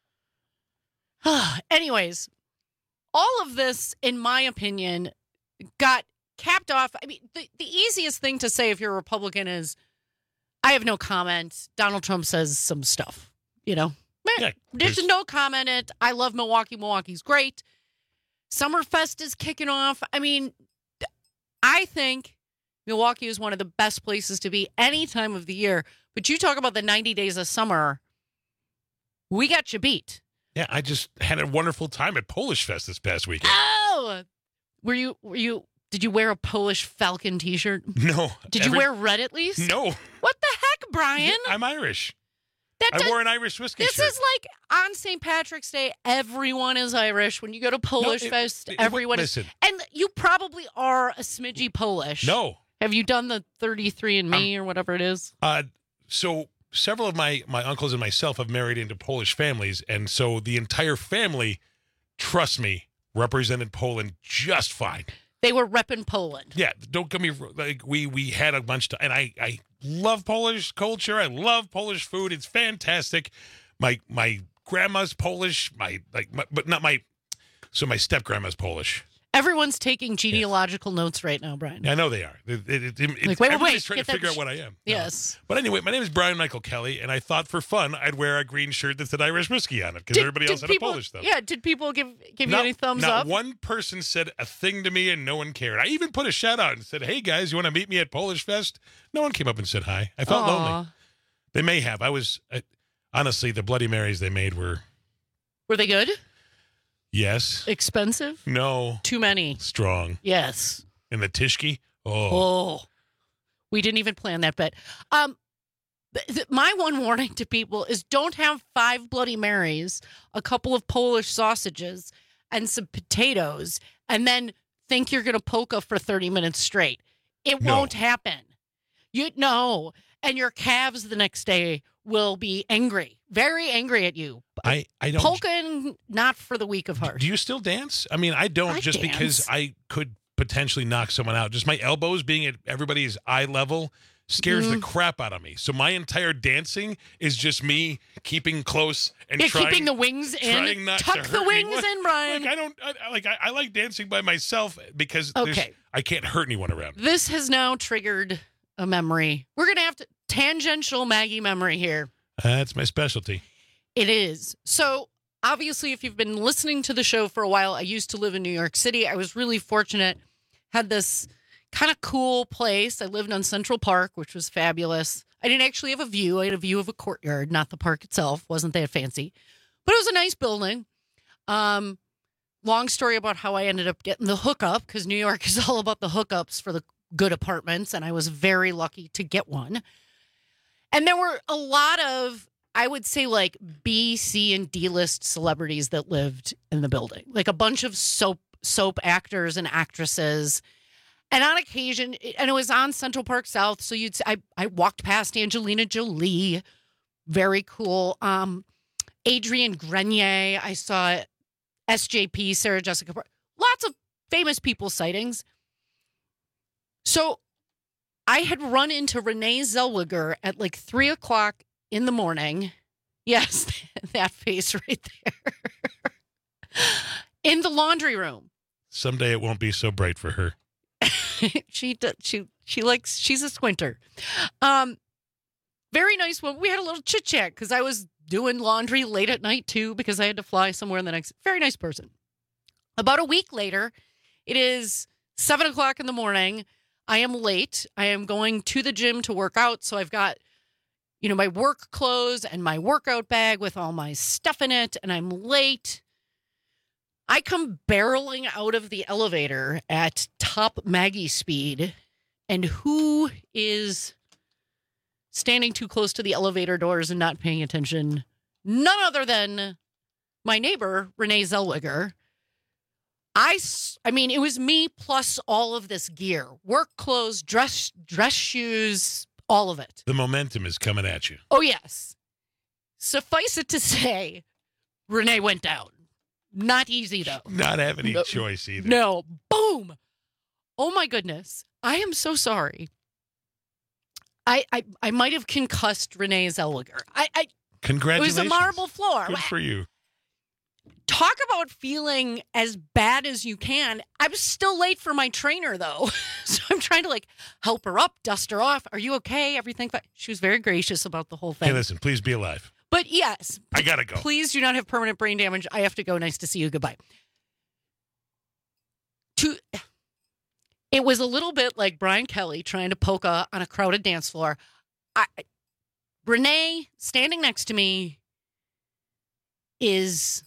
Anyways, all of this, in my opinion, got capped off. I mean, the easiest thing to say if you're a Republican is, I have no comment. Donald Trump says some stuff, you know. Yeah, there's no comment it. I love Milwaukee. Milwaukee's great. Summerfest is kicking off. I mean, I think Milwaukee is one of the best places to be any time of the year. But you talk about the 90 days of summer, we got you beat. Yeah, I just had a wonderful time at Polish Fest this past weekend. Oh! Did you wear a Polish Falcon t-shirt? No. Did you wear red at least? No. What the heck, Brian? I'm Irish. I wore an Irish whiskey This shirt. is like on St. Patrick's Day, everyone is Irish. When you go to Polish Fest, everyone is. listen. And you probably are a smidgy Polish. No. Have you done the 33andMe or whatever it is? So several of my uncles and myself have married into Polish families, and so the entire family, trust me, represented Poland just fine. They were repping Poland. Yeah, don't get me like we had a bunch of, and I love Polish culture. I love Polish food. It's fantastic. My grandma's Polish. My step grandma's Polish. Everyone's taking genealogical notes right now, Brian. I know they are. Everybody's trying to figure out what I am. Yes. But anyway, my name is Brian Michael Kelly, and I thought for fun I'd wear a green shirt that said Irish whiskey on it because everybody else had a Polish stuff. Yeah, did people give you any thumbs not up? One person said a thing to me, and no one cared. I even put a shout out and said, "Hey guys, you want to meet me at Polish Fest?" No one came up and said hi. I felt lonely. They may have. Honestly, the Bloody Marys they made were they good? Yes. Expensive? No. Too many. Strong. Yes. And the Tishki? Oh. We didn't even plan that bet. My one warning to people is don't have 5 Bloody Marys, a couple of Polish sausages, and some potatoes, and then think you're going to polka for 30 minutes straight. It won't happen. And your calves the next day will be angry, very angry at you. I don't. Polka, not for the weak of heart. Do you still dance? I mean, I don't just dance. because I could potentially knock someone out. Just my elbows being at everybody's eye level scares the crap out of me. So my entire dancing is just me keeping close and keeping the wings in. Tuck the wings in, Brian. I like dancing by myself because I can't hurt anyone around. This has now triggered a memory. We're going to have to tangential Maggie memory here. That's my specialty. It is. So obviously, if you've been listening to the show for a while, I used to live in New York City. I was really fortunate. Had this kind of cool place. I lived on Central Park, which was fabulous. I didn't actually have a view. I had a view of a courtyard, not the park itself. Wasn't that fancy. But it was a nice building. Long story about how I ended up getting the hookup, because New York is all about the hookups for the good apartments, and I was very lucky to get one. And there were a lot of, I would say, like B, C, and D-list celebrities that lived in the building. Like a bunch of soap actors and actresses. And on occasion, and it was on Central Park South, so I walked past Angelina Jolie, very cool. Adrienne Grenier, I saw SJP, Sarah Jessica Parker, lots of famous people sightings. So I had run into Renee Zellweger at like 3 o'clock in the morning. Yes, that face right there. In the laundry room. Someday it won't be so bright for her. She's a squinter. Very nice one. We had a little chit chat because I was doing laundry late at night too because I had to fly somewhere in the next. Very nice person. About a week later, it is 7 o'clock in the morning. I am late. I am going to the gym to work out. So I've got, my work clothes and my workout bag with all my stuff in it, and I'm late. I come barreling out of the elevator at top Maggie speed, and who is standing too close to the elevator doors and not paying attention? None other than my neighbor, Renee Zellweger. I mean, it was me plus all of this gear, work clothes, dress shoes, all of it. The momentum is coming at you. Oh, yes. Suffice it to say, Renee went down. Not easy, though. Not have any choice either. No. Boom. Oh, my goodness. I am so sorry. I might have concussed Renee Zellweger. Congratulations. It was a marble floor. Good for you. Talk about feeling as bad as you can. I was still late for my trainer, though. So I'm trying to help her up, dust her off. Are you okay? Everything fine? She was very gracious about the whole thing. Hey, listen, please be alive. But yes. I got to go. Please do not have permanent brain damage. I have to go. Nice to see you. Goodbye. It was a little bit like Brian Kelly trying to polka on a crowded dance floor. Renee, standing next to me, is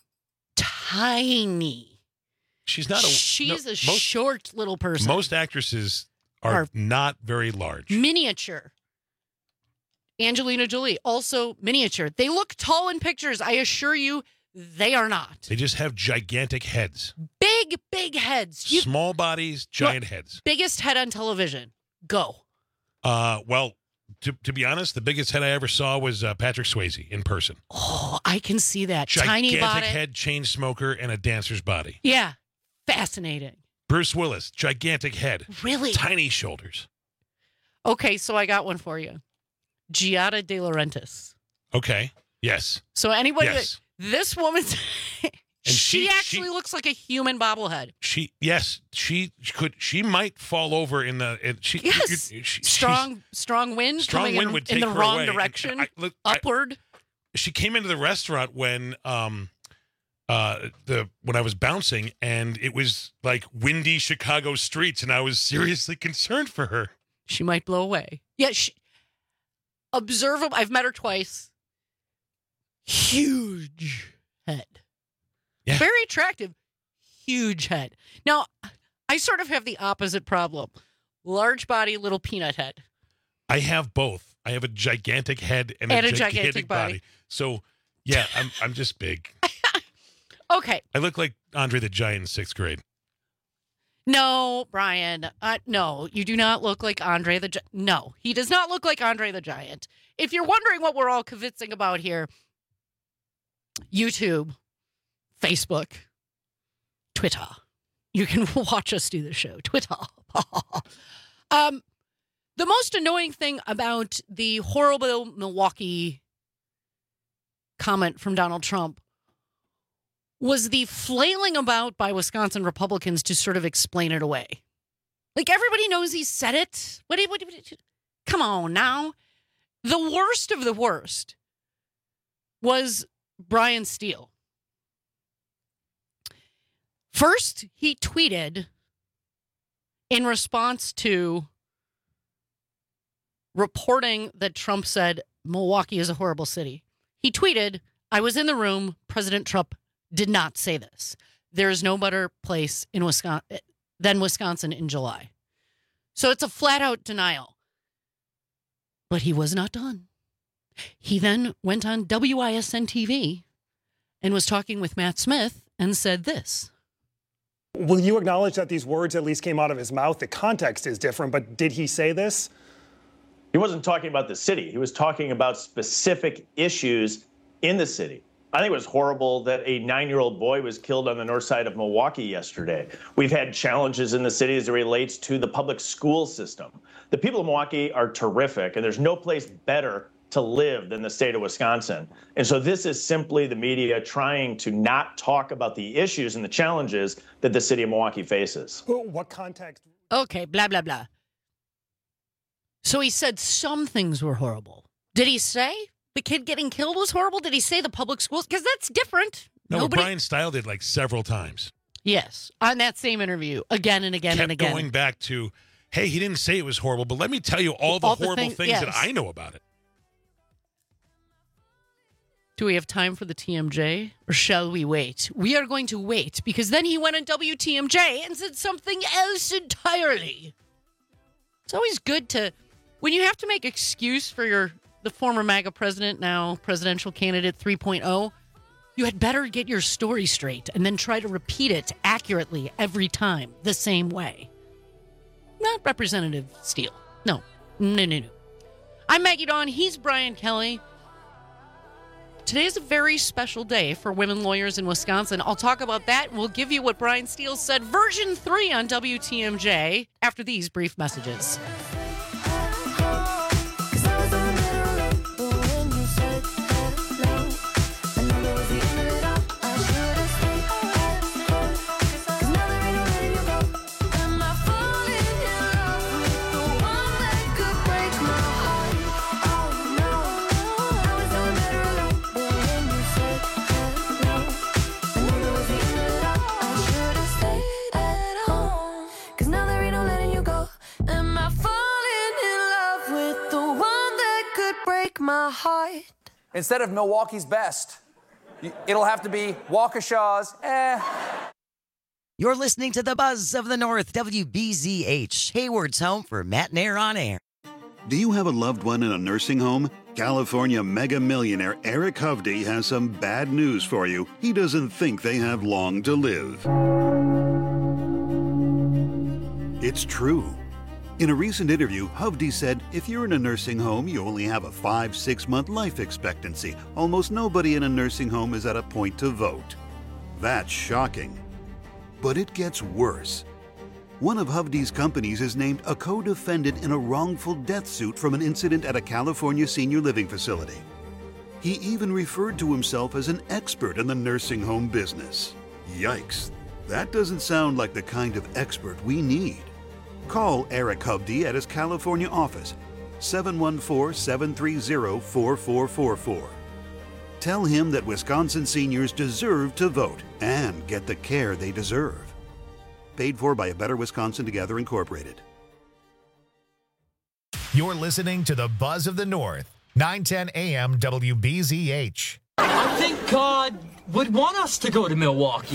tiny. She's not She's a short little person. Most actresses are not very large. Miniature. Angelina Jolie, also miniature. They look tall in pictures. I assure you, they are not. They just have gigantic heads. Big heads. Small bodies, giant heads. Biggest head on television. Go. Well, to be honest, the biggest head I ever saw was Patrick Swayze in person. Oh, I can see that. Gigantic Tiny body. head, chain smoker, and a dancer's body. Yeah. Fascinating. Bruce Willis, gigantic head. Really? Tiny shoulders. Okay, so I got one for you. Giada De Laurentiis. Okay. Yes. So anybody, Yes. This woman's, she actually she- looks like a human bobblehead. She might fall over in the. Yes. Strong wind coming in, would in take the her wrong away. direction. Upward. She came into the restaurant when when I was bouncing, and it was like windy Chicago streets, and I was seriously concerned for her. She might blow away. Yeah, observable. I've met her twice. Huge head. Yeah. Very attractive. Huge head. Now, I sort of have the opposite problem. Large body, little peanut head. I have both. I have a gigantic head and a gigantic body. So, yeah, I'm just big. Okay. I look like Andre the Giant in 6th grade. No, Brian. No, you do not look like Andre the Giant. No, he does not look like Andre the Giant. If you're wondering what we're all convincing about here, YouTube, Facebook, Twitter. You can watch us do the show. Twitter. The most annoying thing about the horrible Milwaukee comment from Donald Trump was the flailing about by Wisconsin Republicans to sort of explain it away. Like, everybody knows he said it. What come on now. The worst of the worst was Brian Steele. First, he tweeted in response to reporting that Trump said Milwaukee is a horrible city. He tweeted, "I was in the room. President Trump did not say this. There is no better place in Wisconsin than Wisconsin in July." So it's a flat out denial. But he was not done. He then went on WISN TV and was talking with Matt Smith and said this. Will you acknowledge that these words at least came out of his mouth? The context is different, but did he say this? He wasn't talking about the city. He was talking about specific issues in the city. I think it was horrible that a 9-year-old boy was killed on the north side of Milwaukee yesterday. We've had challenges in the city as it relates to the public school system. The people of Milwaukee are terrific, and there's no place better to live than the state of Wisconsin. And so this is simply the media trying to not talk about the issues and the challenges that the city of Milwaukee faces. What context? Okay, blah, blah, blah. So he said some things were horrible. Did he say the kid getting killed was horrible? Did he say the public schools? Because that's different. No, Brian Steele did like several times. Yes, on that same interview, again and again and again. Going back to, hey, he didn't say it was horrible, but let me tell you all the horrible things yes. that I know about it. Do we have time for the TMJ, or shall we wait? We are going to wait, because then he went on WTMJ and said something else entirely. It's always good to, when you have to make excuse for the former MAGA president, now presidential candidate 3.0, you had better get your story straight and then try to repeat it accurately every time, the same way. Not Representative Steele. No. I'm Maggie Dawn. He's Brian Kelly. Today is a very special day for women lawyers in Wisconsin. I'll talk about that, and we'll give you what Brian Steele said, version 3 on WTMJ, after these brief messages. My heart. Instead of Milwaukee's best, it'll have to be Waukesha's. You're listening to the Buzz of the North, WBZH, Hayward's home for Matt and Air on Air. Do you have a loved one in a nursing home? California mega millionaire Eric Hovde has some bad news for you. He doesn't think they have long to live. It's true. In a recent interview, Hovde said, if you're in a nursing home, you only have a 5-6 month life expectancy. Almost nobody in a nursing home is at a point to vote. That's shocking. But it gets worse. One of Hovde's companies is named a co-defendant in a wrongful death suit from an incident at a California senior living facility. He even referred to himself as an expert in the nursing home business. Yikes. That doesn't sound like the kind of expert we need. Call Eric Hovde at his California office, 714-730-4444. Tell him that Wisconsin seniors deserve to vote and get the care they deserve. Paid for by A Better Wisconsin Together, Incorporated. You're listening to the Buzz of the North, 910 AM WBZH. I think God would want us to go to Milwaukee.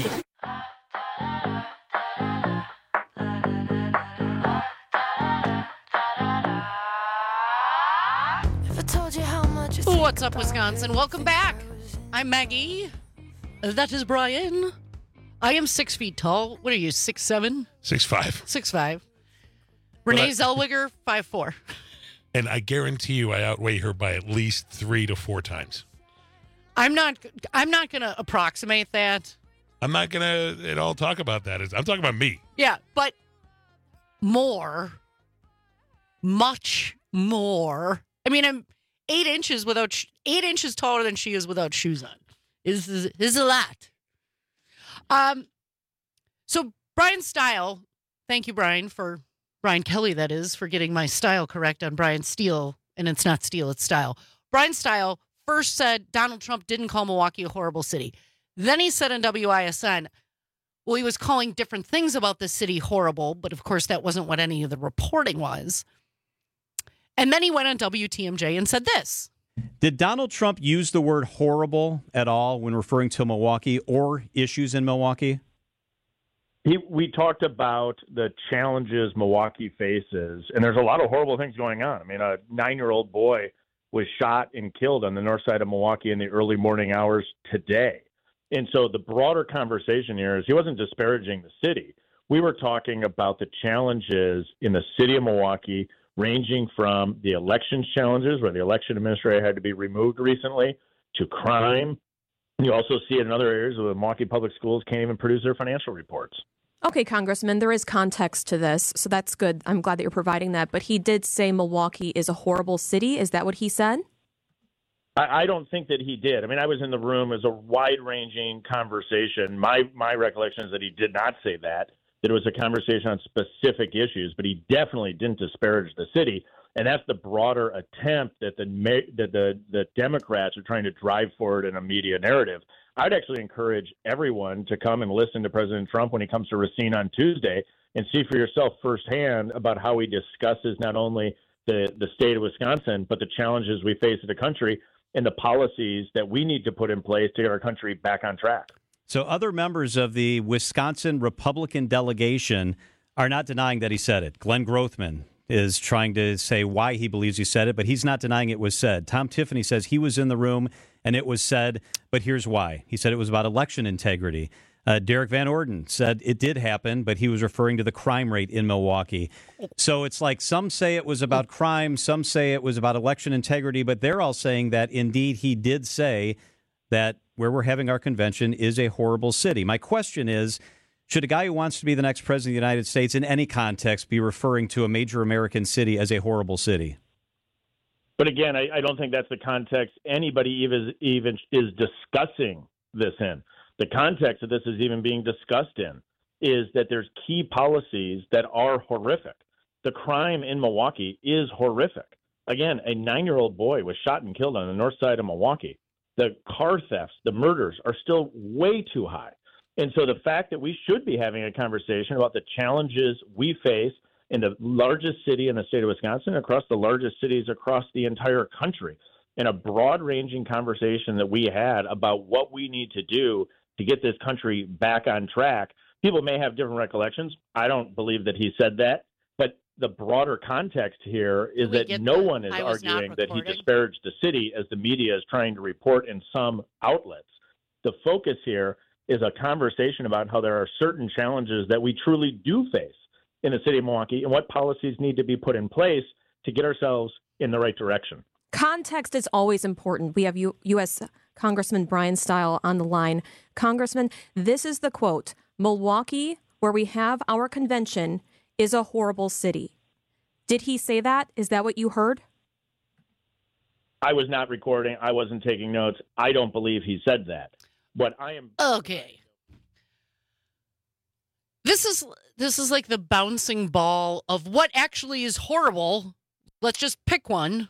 What's up, Wisconsin? Welcome back. I'm Maggie. That is Brian. I am 6 feet tall. What are you, 6'7"? 6'5". 6'5". Renee Zellweger, 5'4". And I guarantee you I outweigh her by at least 3 to 4 times. I'm not going to approximate that. I'm not going to at all talk about that. I'm talking about me. Yeah, but more. Much more. I mean, I'm 8 inches taller than she is without shoes on. Is a lot. So Brian's style. Thank you, Brian Kelly, that is, for getting my style correct on Brian Steele, and it's not Steele, it's style. Brian Style first said Donald Trump didn't call Milwaukee a horrible city. Then he said on WISN, well, he was calling different things about the city horrible, but of course that wasn't what any of the reporting was. And then he went on WTMJ and said this. Did Donald Trump use the word horrible at all when referring to Milwaukee or issues in Milwaukee? We talked about the challenges Milwaukee faces, and there's a lot of horrible things going on. I mean, a 9-year-old boy was shot and killed on the north side of Milwaukee in the early morning hours today. And so the broader conversation here is he wasn't disparaging the city. We were talking about the challenges in the city of Milwaukee, ranging from the elections challenges, where the election administrator had to be removed recently, to crime. You also see it in other areas where the Milwaukee Public Schools can't even produce their financial reports. Okay, Congressman, there is context to this, so that's good. I'm glad that you're providing that. But he did say Milwaukee is a horrible city. Is that what he said? I don't think that he did. I mean, I was in the room. It was a wide-ranging conversation. My recollection is that he did not say that it was a conversation on specific issues, but he definitely didn't disparage the city. And that's the broader attempt that the Democrats are trying to drive forward in a media narrative. I'd actually encourage everyone to come and listen to President Trump when he comes to Racine on Tuesday and see for yourself firsthand about how he discusses not only the state of Wisconsin, but the challenges we face as a country and the policies that we need to put in place to get our country back on track. So other members of the Wisconsin Republican delegation are not denying that he said it. Glenn Grothman is trying to say why he believes he said it, but he's not denying it was said. Tom Tiffany says he was in the room and it was said, but here's why. He said it was about election integrity. Derek Van Orden said it did happen, but he was referring to the crime rate in Milwaukee. So it's like some say it was about crime, some say it was about election integrity, but they're all saying that indeed he did say that where we're having our convention is a horrible city. My question is, should a guy who wants to be the next president of the United States in any context be referring to a major American city as a horrible city? But again, I don't think that's the context anybody even is discussing this in. The context of this is even being discussed in is that there's key policies that are horrific. The crime in Milwaukee is horrific. Again, a 9-year-old boy was shot and killed on the north side of Milwaukee. The car thefts, the murders are still way too high. And so the fact that we should be having a conversation about the challenges we face in the largest city in the state of Wisconsin, across the largest cities across the entire country, and a broad-ranging conversation that we had about what we need to do to get this country back on track. People may have different recollections. I don't believe that he said that, but the broader context here is that no one is arguing that he disparaged the city as the media is trying to report in some outlets. The focus here is a conversation about how there are certain challenges that we truly do face in the city of Milwaukee and what policies need to be put in place to get ourselves in the right direction. Context is always important. We have U.S. Congressman Brian Stile on the line. Congressman, this is the quote: Milwaukee, where we have our convention, is a horrible city. Did he say that? Is that what you heard? I was not recording. I wasn't taking notes. I don't believe he said that. What I am... Okay. This is like the bouncing ball of what actually is horrible. Let's just pick one.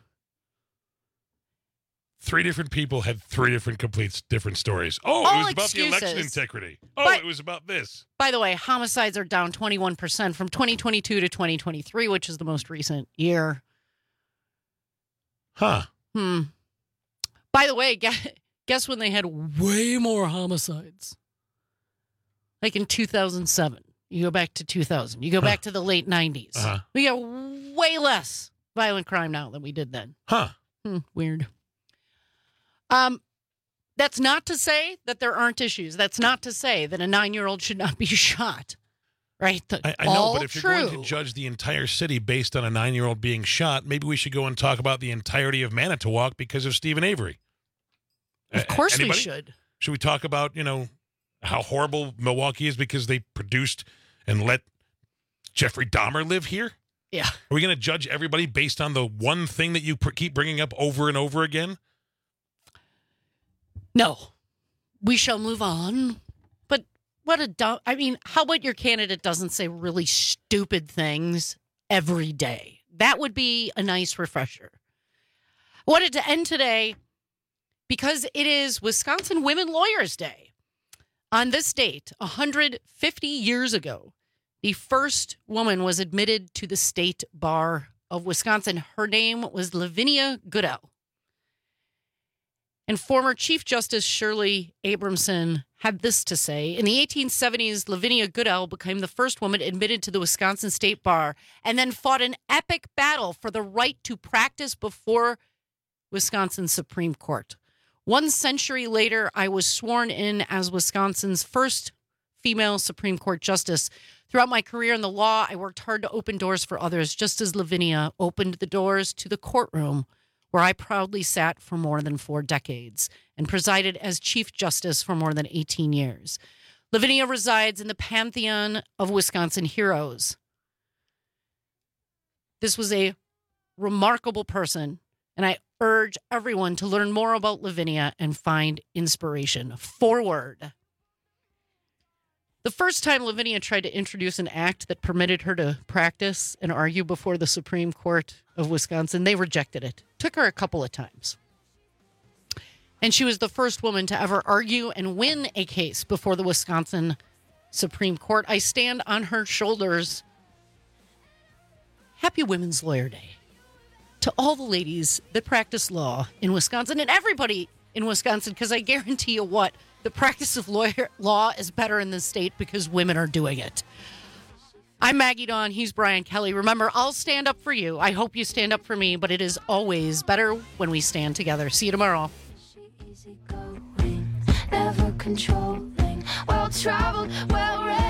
3 different people had 3 different different stories. Oh, All it was about excuses. the election integrity. Oh, But- it was about this. By the way, homicides are down 21% from 2022 to 2023, which is the most recent year. Huh. By the way, guess when they had way more homicides? Like in 2007. You go back to 2000. You go back to the late 90s. Uh-huh. We got way less violent crime now than we did then. Huh. Weird. That's not to say that there aren't issues. That's not to say that a 9-year-old should not be shot. Right? I know, but if you're going to judge the entire city based on a 9-year-old being shot, maybe we should go and talk about the entirety of Manitowoc because of Stephen Avery. Of course Anybody? we should. Should we talk about, how horrible Milwaukee is because they produced and let Jeffrey Dahmer live here? Yeah. Are we going to judge everybody based on the one thing that you keep bringing up over and over again? No. We shall move on. But what a dumb... I mean, how about your candidate doesn't say really stupid things every day? That would be a nice refresher. I wanted to end today because it is Wisconsin Women Lawyers Day. On this date, 150 years ago, the first woman was admitted to the state bar of Wisconsin. Her name was Lavinia Goodell. And former Chief Justice Shirley Abramson had this to say. In the 1870s, Lavinia Goodell became the first woman admitted to the Wisconsin State Bar and then fought an epic battle for the right to practice before Wisconsin's Supreme Court. 1 century later, I was sworn in as Wisconsin's first female Supreme Court justice. Throughout my career in the law, I worked hard to open doors for others, just as Lavinia opened the doors to the courtroom, where I proudly sat for more than 4 decades and presided as Chief Justice for more than 18 years. Lavinia resides in the pantheon of Wisconsin heroes. This was a remarkable person, and I urge everyone to learn more about Lavinia and find inspiration. Forward. The first time Lavinia tried to introduce an act that permitted her to practice and argue before the Supreme Court of Wisconsin, they rejected it. Took her a couple of times. And she was the first woman to ever argue and win a case before the Wisconsin Supreme Court. I stand on her shoulders. Happy Women's Lawyer Day to all the ladies that practice law in Wisconsin and everybody in Wisconsin, because I guarantee you what, the practice of law is better in this state because women are doing it. I'm Maggie Dawn. He's Brian Kelly. Remember, I'll stand up for you. I hope you stand up for me, but it is always better when we stand together. See you tomorrow. Never controlling, well traveled, well read.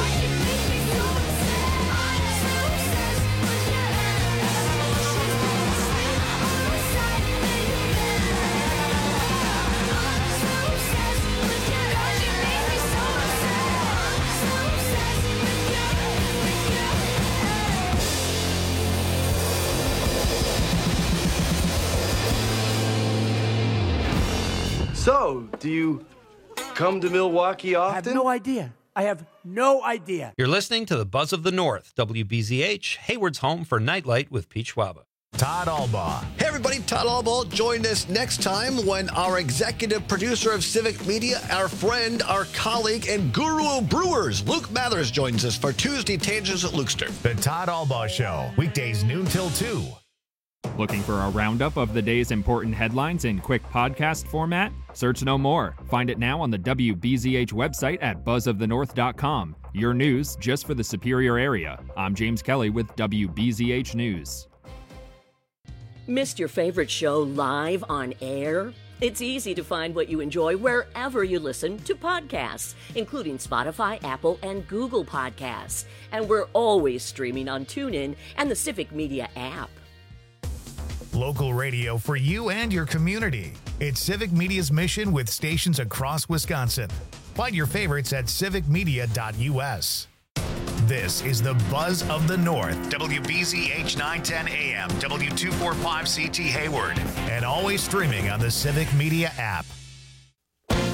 So, do you come to Milwaukee often? I have no idea. I have no idea. You're listening to the Buzz of the North, WBZH, Hayward's home for Nightlight with Pete Schwaba. Todd Albaugh. Hey everybody, Todd Albaugh. Join us next time when our executive producer of Civic Media, our friend, our colleague, and guru of brewers, Luke Mathers, joins us for Tuesday Tangents at Lukester. The Todd Albaugh Show, weekdays noon till 2. Looking for a roundup of the day's important headlines in quick podcast format? Search no more. Find it now on the WBZH website at buzzofthenorth.com. Your news just for the Superior area. I'm James Kelly with WBZH News. Missed your favorite show live on air? It's easy to find what you enjoy wherever you listen to podcasts, including Spotify, Apple, and Google Podcasts. And we're always streaming on TuneIn and the Civic Media app. Local radio for you and your community. It's Civic Media's mission with stations across Wisconsin. Find your favorites at civicmedia.us. This is the Buzz of the North, WBZH 910 AM, W245CT Hayward, and always streaming on the Civic Media app.